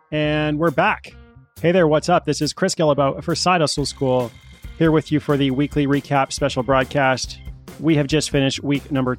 And we're back. Hey there, what's up? This is Chris Guillebeau for Side Hustle School, here with you for the weekly recap special broadcast. We have just finished week number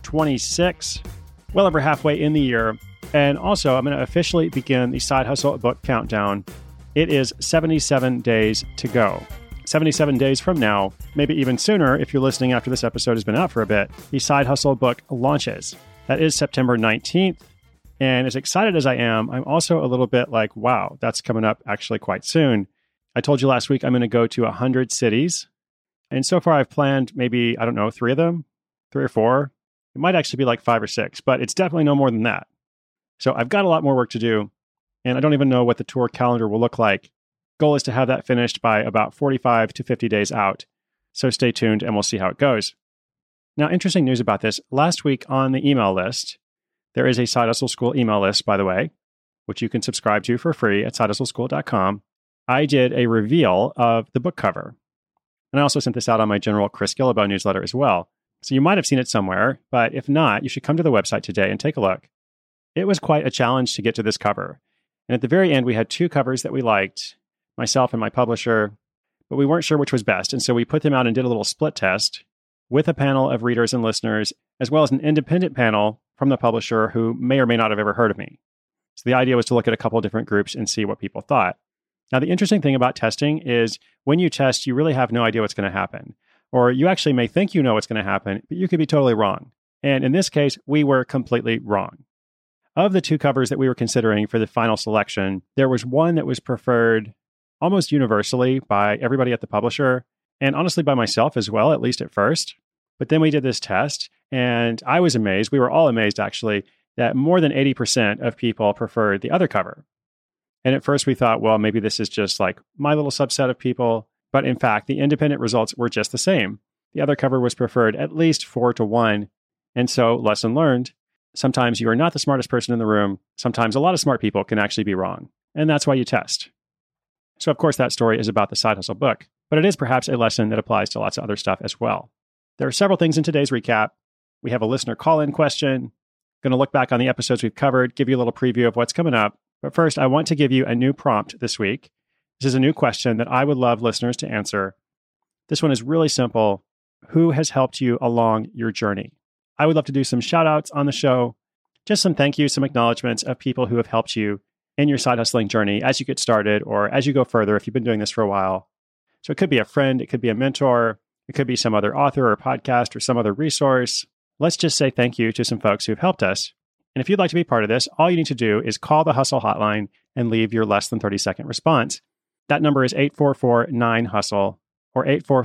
26, well over halfway in the year. And also, I'm going to officially begin the Side Hustle book countdown. It is 77 days to go. 77 days from now, maybe even sooner if you're listening after this episode has been out for a bit, the Side Hustle book launches. That is September 19th. And as excited as I am, I'm also a little bit like, wow, that's coming up actually quite soon. I told you last week I'm going to go to 100 cities. And so far I've planned maybe, I don't know, 3 of them, 3 or 4. It might actually be like 5 or 6, but it's definitely no more than that. So I've got a lot more work to do. And I don't even know what the tour calendar will look like. Goal is to have that finished by about 45 to 50 days out. So stay tuned and we'll see how it goes. Now, interesting news about this. Last week on the email list, there is a Side Hustle School email list, by the way, which you can subscribe to for free at sidehustleschool.com. I did a reveal of the book cover. And I also sent this out on my general Chris Guillebeau newsletter as well. So you might have seen it somewhere, but if not, you should come to the website today and take a look. It was quite a challenge to get to this cover. And at the very end, we had 2 covers that we liked, myself and my publisher, but we weren't sure which was best. And so we put them out and did a little split test with a panel of readers and listeners, as well as an independent panel from the publisher who may or may not have ever heard of me. So the idea was to look at a couple of different groups and see what people thought. Now, the interesting thing about testing is when you test, you really have no idea what's going to happen. Or you actually may think you know what's going to happen, but you could be totally wrong. And in this case, we were completely wrong. Of the 2 covers that we were considering for the final selection, there was one that was preferred almost universally by everybody at the publisher, and honestly by myself as well, at least at first. But then we did this test, and I was amazed. We were all amazed, actually, that more than 80% of people preferred the other cover. And at first we thought, well, maybe this is just like my little subset of people. But in fact, the independent results were just the same. The other cover was preferred at least 4 to 1. And so, lesson learned, sometimes you are not the smartest person in the room. Sometimes a lot of smart people can actually be wrong. And that's why you test. So, of course, that story is about the Side Hustle book. But it is perhaps a lesson that applies to lots of other stuff as well. There are several things in today's recap. We have a listener call-in question. Going to look back on the episodes we've covered, give you a little preview of what's coming up. But first, I want to give you a new prompt this week. This is a new question that I would love listeners to answer. This one is really simple. Who has helped you along your journey? I would love to do some shout-outs on the show. Just some thank yous, some acknowledgments of people who have helped you in your side hustling journey as you get started or as you go further if you've been doing this for a while. So it could be a friend, it could be a mentor, it could be some other author or podcast or some other resource. Let's just say thank you to some folks who've helped us. And if you'd like to be part of this, all you need to do is call the Hustle Hotline and leave your less than 30-second response. That number is 844-9-HUSTLE or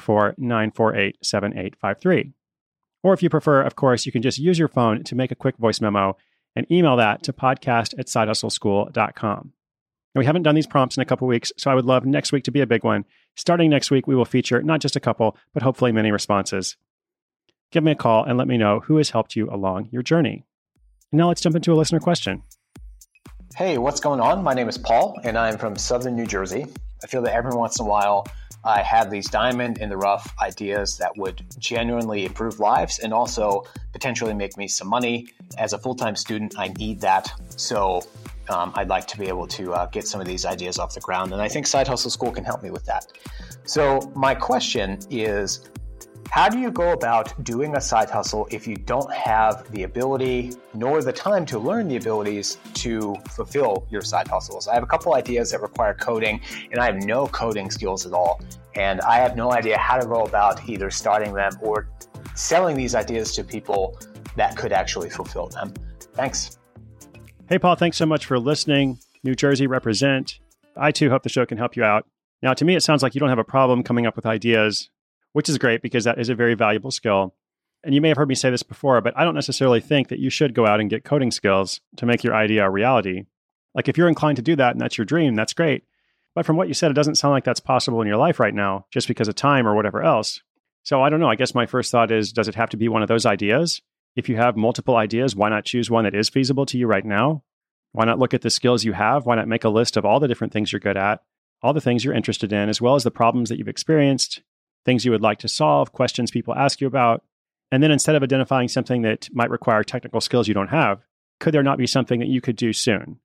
844-948-7853. Or if you prefer, of course, you can just use your phone to make a quick voice memo and email that to podcast@sidehustleschool.com. And we haven't done these prompts in a couple weeks, so I would love next week to be a big one. Starting next week, we will feature not just a couple, but hopefully many responses. Give me a call and let me know who has helped you along your journey. And now let's jump into a listener question. Hey, what's going on? My name is Paul, and I'm from Southern New Jersey. I feel that every once in a while, I have these diamond in the rough ideas that would genuinely improve lives and also potentially make me some money. As a full-time student, I need that. So I'd like to be able to get some of these ideas off the ground. And I think Side Hustle School can help me with that. So my question is, how do you go about doing a side hustle if you don't have the ability nor the time to learn the abilities to fulfill your side hustles? I have a couple ideas that require coding, and I have no coding skills at all. And I have no idea how to go about either starting them or selling these ideas to people that could actually fulfill them. Thanks. Hey, Paul, thanks so much for listening. New Jersey represent. I too hope the show can help you out. Now, to me, it sounds like you don't have a problem coming up with ideas, which is great because that is a very valuable skill. And you may have heard me say this before, but I don't necessarily think that you should go out and get coding skills to make your idea a reality. Like if you're inclined to do that and that's your dream, that's great. But from what you said, it doesn't sound like that's possible in your life right now, just because of time or whatever else. So I don't know. I guess my first thought is, does it have to be one of those ideas? If you have multiple ideas, why not choose one that is feasible to you right now? Why not look at the skills you have? Why not make a list of all the different things you're good at, all the things you're interested in, as well as the problems that you've experienced, things you would like to solve, questions people ask you about. And then instead of identifying something that might require technical skills you don't have, could there not be something that you could do soon?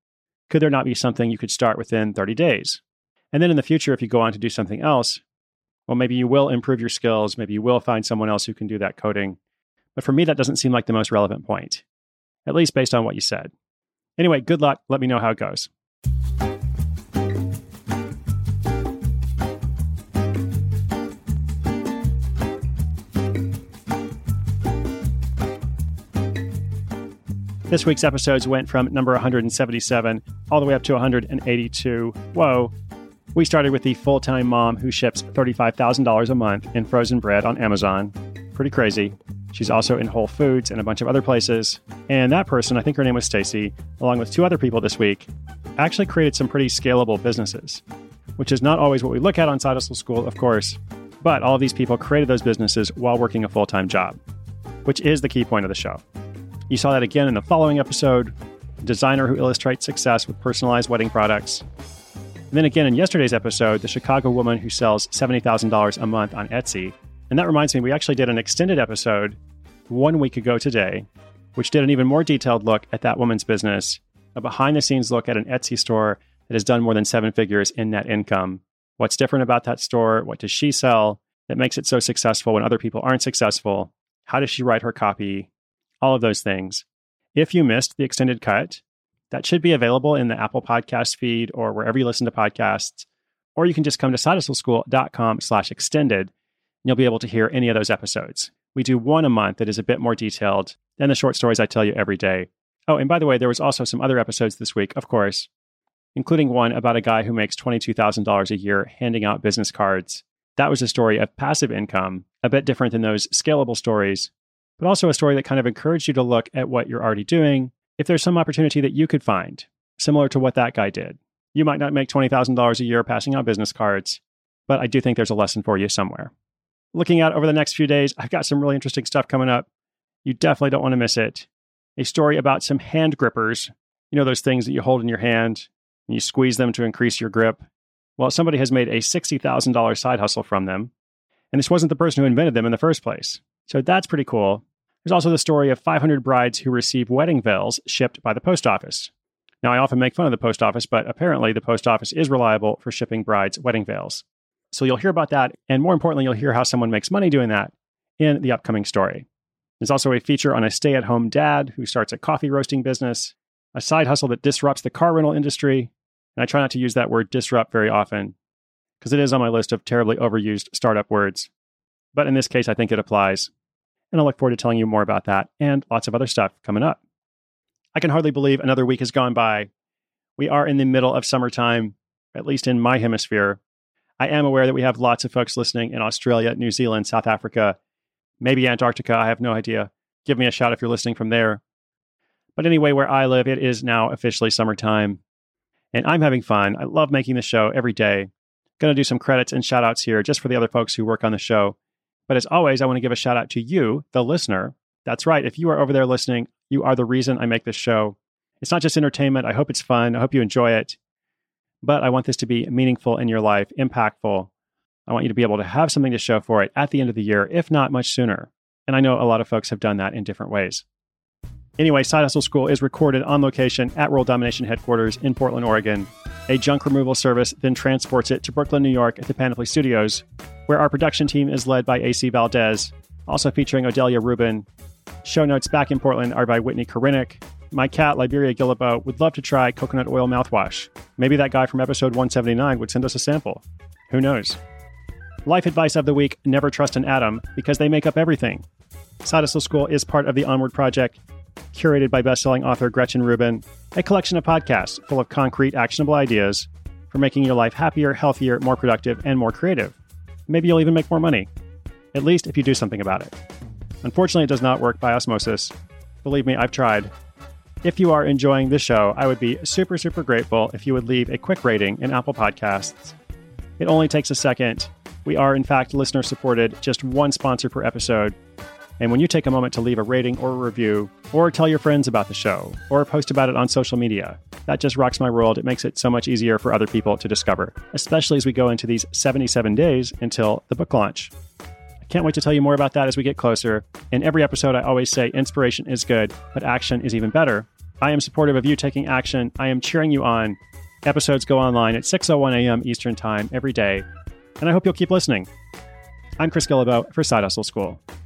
Could there not be something you could start within 30 days? And then in the future, if you go on to do something else, well, maybe you will improve your skills. Maybe you will find someone else who can do that coding. But for me, that doesn't seem like the most relevant point, at least based on what you said. Anyway, good luck. Let me know how it goes. This week's episodes went from number 177 all the way up to 182. Whoa. We started with the full-time mom who ships $35,000 a month in frozen bread on Amazon. Pretty crazy. She's also in Whole Foods and a bunch of other places. And that person, I think her name was Stacy, along with 2 other people this week, actually created some pretty scalable businesses, which is not always what we look at on Side Hustle School, of course. But all of these people created those businesses while working a full-time job, which is the key point of the show. You saw that again in the following episode, a designer who illustrates success with personalized wedding products. And then again in yesterday's episode, the Chicago woman who sells $70,000 a month on Etsy. And that reminds me, we actually did an extended episode 1 week ago today, which did an even more detailed look at that woman's business, a behind-the-scenes look at an Etsy store that has done more than 7 figures in net income. What's different about that store? What does she sell that makes it so successful when other people aren't successful? How does she write her copy? All of those things. If you missed the extended cut, that should be available in the Apple Podcast feed or wherever you listen to podcasts. Or you can just come to sidehustleschool.com/extended and you'll be able to hear any of those episodes. We do one a month that is a bit more detailed than the short stories I tell you every day. Oh, and by the way, there was also some other episodes this week, of course, including one about a guy who makes $22,000 a year handing out business cards. That was a story of passive income, a bit different than those scalable stories, but also a story that kind of encouraged you to look at what you're already doing. If there's some opportunity that you could find, similar to what that guy did. You might not make $20,000 a year passing out business cards, but I do think there's a lesson for you somewhere. Looking out over the next few days, I've got some really interesting stuff coming up. You definitely don't want to miss it. A story about some hand grippers. You know, those things that you hold in your hand and you squeeze them to increase your grip. Well, somebody has made a $60,000 side hustle from them. And this wasn't the person who invented them in the first place. So that's pretty cool. There's also the story of 500 brides who receive wedding veils shipped by the post office. Now, I often make fun of the post office, but apparently the post office is reliable for shipping brides wedding veils. So you'll hear about that, and more importantly, you'll hear how someone makes money doing that in the upcoming story. There's also a feature on a stay-at-home dad who starts a coffee roasting business, a side hustle that disrupts the car rental industry, and I try not to use that word disrupt very often, because it is on my list of terribly overused startup words. But in this case, I think it applies. And I look forward to telling you more about that and lots of other stuff coming up. I can hardly believe another week has gone by. We are in the middle of summertime, at least in my hemisphere. I am aware that we have lots of folks listening in Australia, New Zealand, South Africa, maybe Antarctica. I have no idea. Give me a shout if you're listening from there. But anyway, where I live, it is now officially summertime. And I'm having fun. I love making the show every day. Going to do some credits and shout outs here just for the other folks who work on the show. But as always, I want to give a shout out to you, the listener. That's right. If you are over there listening, you are the reason I make this show. It's not just entertainment. I hope it's fun. I hope you enjoy it. But I want this to be meaningful in your life, impactful. I want you to be able to have something to show for it at the end of the year, if not much sooner. And I know a lot of folks have done that in different ways. Anyway, Side Hustle School is recorded on location at World Domination headquarters in Portland, Oregon. A junk removal service then transports it to Brooklyn, New York at the Panoply Studios, where our production team is led by AC Valdez, also featuring Odelia Rubin. Show notes back in Portland are by Whitney Korinick. My cat, Liberia Gillibo, would love to try coconut oil mouthwash. Maybe that guy from episode 179 would send us a sample. Who knows? Life advice of the week, never trust an atom, because they make up everything. Side Hustle School is part of the Onward Project, curated by bestselling author Gretchen Rubin, a collection of podcasts full of concrete, actionable ideas for making your life happier, healthier, more productive, and more creative. Maybe you'll even make more money, at least if you do something about it. Unfortunately, it does not work by osmosis. Believe me, I've tried. If you are enjoying this show, I would be super, super grateful if you would leave a quick rating in Apple Podcasts. It only takes a second. We are, in fact, listener-supported, just one sponsor per episode. And when you take a moment to leave a rating or a review, or tell your friends about the show, or post about it on social media, that just rocks my world. It makes it so much easier for other people to discover, especially as we go into these 77 days until the book launch. I can't wait to tell you more about that as we get closer. In every episode, I always say inspiration is good, but action is even better. I am supportive of you taking action. I am cheering you on. Episodes go online at 6:01 a.m. Eastern Time every day, and I hope you'll keep listening. I'm Chris Guillebeau for Side Hustle School.